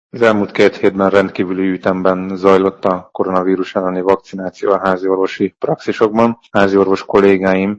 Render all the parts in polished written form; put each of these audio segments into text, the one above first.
Az elmúlt 2 hétben rendkívüli ütemben zajlott a koronavírus elleni vakcináció a háziorvosi praxisokban. Háziorvos kollégáim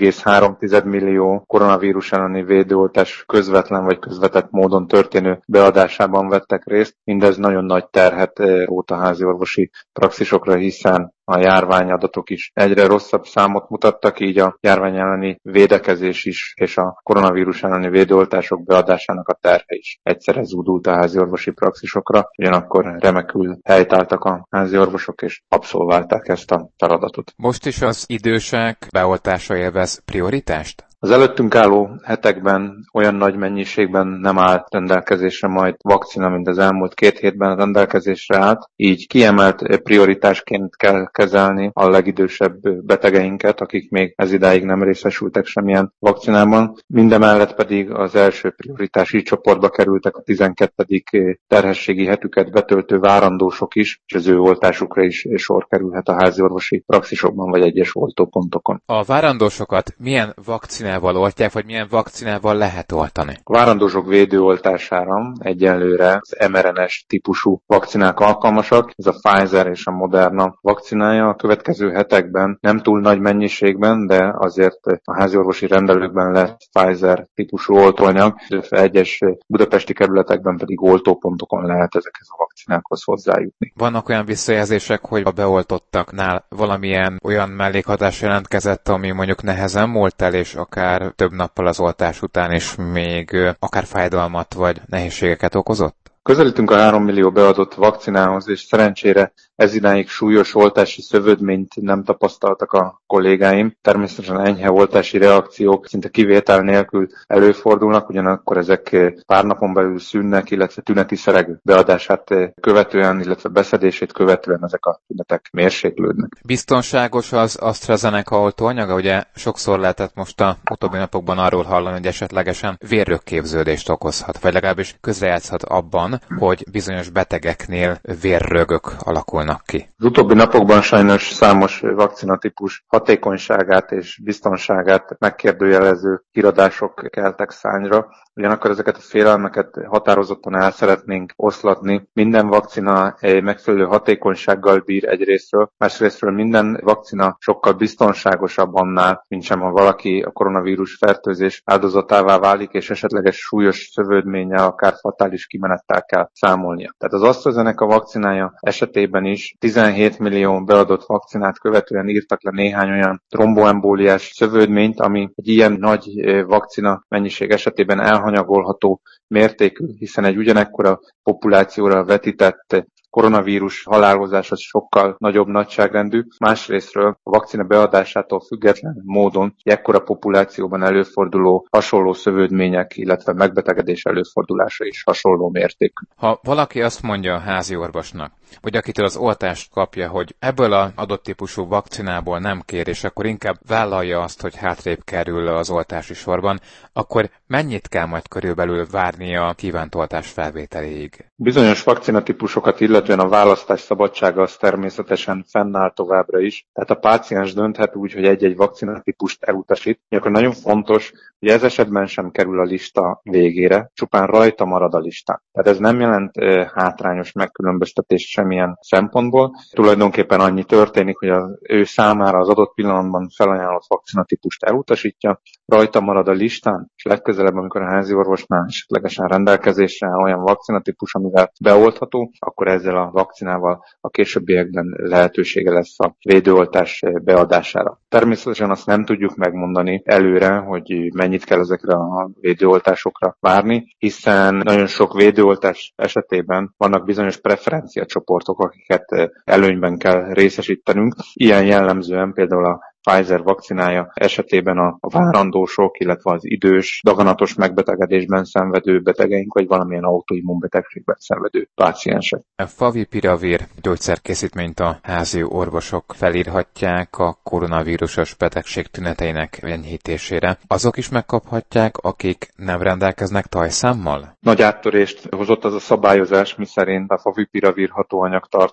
1,3 millió koronavírus elleni védőoltás közvetlen vagy közvetett módon történő beadásában vettek részt. Mindez nagyon nagy terhet rótt a háziorvosi praxisokra, hiszen a járványadatok is egyre rosszabb számot mutattak, így a járvány elleni védekezés is és a koronavírus elleni védőoltások beadásának a terhe is egyszerre zúdult a háziorvosi praxisokra, ugyanakkor remekül helytálltak a háziorvosok és abszolválták ezt a feladatot. Most is az idősek beoltása élvez prioritást? Az előttünk álló hetekben olyan nagy mennyiségben nem állt rendelkezésre majd vakcina, mint az elmúlt 2 hétben rendelkezésre állt, így kiemelt prioritásként kell kezelni a legidősebb betegeinket, akik még ezidáig nem részesültek semmilyen vakcinában. Mindemellett pedig az első prioritási csoportba kerültek a 12. terhességi hetüket betöltő várandósok is, és az ő oltásukra is sor kerülhet a háziorvosi praxisokban vagy egyes oltópontokon. A várandósokat milyen vakcinával oltják, vagy milyen vakcinával lehet oltani? A várandósok védőoltására egyelőre az mRNA-s típusú vakcinák alkalmasak, ez a Pfizer és a Moderna vakcinája. A következő hetekben nem túl nagy mennyiségben, de azért a háziorvosi rendelőkben lesz Pfizer típusú oltóanyag, illetve egyes budapesti kerületekben pedig oltópontokon lehet ezekhez a vakcinákhoz hozzájutni. Vannak olyan visszajelzések, hogy a beoltottaknál valamilyen olyan mellékhatás jelentkezett, ami mondjuk nehezen múlt el, és akár több nappal az oltás után is még akár fájdalmat vagy nehézségeket okozott? Közelítünk a 3 millió beadott vakcinához, és szerencsére ezidáig súlyos oltási szövődményt nem tapasztaltak a kollégáim. Természetesen enyhe oltási reakciók szinte kivétel nélkül előfordulnak, ugyanakkor ezek pár napon belül szűnnek, illetve tüneti szereg beadását követően, illetve beszedését követően ezek a tünetek mérséklődnek. Biztonságos az AstraZeneca oltóanyaga? Ugye sokszor lehetett most a utóbbi napokban arról hallani, hogy esetlegesen vérrögképződést okozhat, vagy legalábbis közrejátszhat abban, hogy bizonyos betegeknél vérrögök alakulnak ki. Az utóbbi napokban sajnos számos vakcinatípus hatékonyságát és biztonságát megkérdőjelező híradások keltek szányra. Ugyanakkor ezeket a félelmeket határozottan el szeretnénk oszlatni. Minden vakcina egy megfelelő hatékonysággal bír egyrésztről, másrésztről minden vakcina sokkal biztonságosabb annál, mintsem ha valaki a koronavírus fertőzés áldozatává válik, és esetleges súlyos szövődménnyel, akár fatális kimenettel kell számolnia. Tehát az AstraZeneca vakcinája esetében is 17 millió beadott vakcinát követően írtak le néhány olyan tromboembóliás szövődményt, ami egy ilyen nagy vakcina mennyiség esetében elhanyagolható mértékű, hiszen egy ugyanekkora populációra vetített koronavírus halálozás az sokkal nagyobb nagyságrendű. Másrésztről a vakcina beadásától független módon ekkora populációban előforduló hasonló szövődmények, illetve megbetegedés előfordulása is hasonló mértékű. Ha valaki azt mondja a házi orvosnak, hogy akitől az oltást kapja, hogy ebből az adott típusú vakcinából nem kér, és akkor inkább vállalja azt, hogy hátrébb kerül az oltási sorban, akkor mennyit kell majd körülbelül várni a kívánt oltás felvételéig? Bizonyos vakcinatípusokat illetően a választás szabadsága az természetesen fennáll továbbra is. Tehát a páciens dönthet úgy, hogy egy-egy vakcinatípust elutasít. Akkor nagyon fontos, hogy ez esetben sem kerül a lista végére, csupán rajta marad a listán. Tehát ez nem jelent hátrányos megkülönböztetést semmilyen szempontból. Tulajdonképpen annyi történik, hogy az ő számára az adott pillanatban felajánlott vakcinatípust elutasítja, rajta marad a listán, és legközelebb, amikor a házi orvosnál esetlegesen rendelkezésre áll olyan vakcinatípus, amivel beoltható, akkor ezzel a vakcinával a későbbiekben lehetősége lesz a védőoltás beadására. Természetesen azt nem tudjuk megmondani előre, hogy mennyit kell ezekre a védőoltásokra várni, hiszen nagyon sok védőoltás esetében vannak bizonyos preferenciacsoportok, akiket előnyben kell részesítenünk. Ilyen jellemzően például a Pfizer vakcinája esetében a várandósok, illetve az idős, daganatos megbetegedésben szenvedő betegeink, vagy valamilyen autoimmunbetegségben szenvedő páciensek. A favipiravir gyógyszerkészítményt a házi orvosok felírhatják a koronavírusos betegség tüneteinek enyhítésére. Azok is megkaphatják, akik nem rendelkeznek tajszámmal? Nagy áttörést hozott az a szabályozás, miszerint a favipiravir hatóanyag tartalom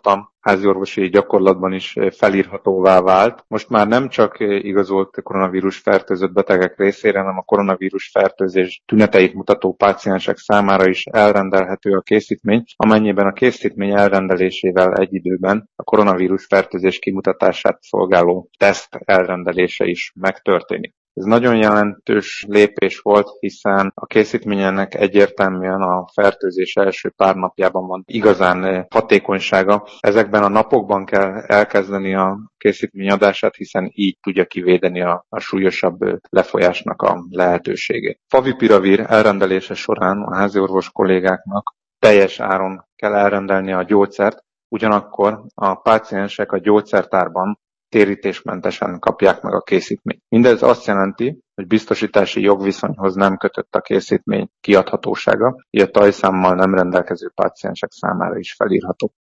háziorvosi gyakorlatban is felírhatóvá vált. Most már nem csak igazolt koronavírus fertőzött betegek részére, hanem a koronavírus fertőzés tüneteit mutató páciensek számára is elrendelhető a készítmény, amennyiben a készítmény elrendelésével egy időben a koronavírus fertőzés kimutatását szolgáló teszt elrendelése is megtörténik. Ez nagyon jelentős lépés volt, hiszen a készítménynek egyértelműen a fertőzés első pár napjában van igazán hatékonysága. Ezekben a napokban kell elkezdeni a készítmény adását, hiszen így tudja kivédeni a súlyosabb lefolyásnak a lehetőségét. Favipiravir elrendelése során a háziorvos kollégáknak teljes áron kell elrendelni a gyógyszert, ugyanakkor a páciensek a gyógyszertárban térítésmentesen kapják meg a készítményt. Mindez azt jelenti, hogy biztosítási jogviszonyhoz nem kötött a készítmény kiadhatósága, így a tajszámmal nem rendelkező páciensek számára is felírható.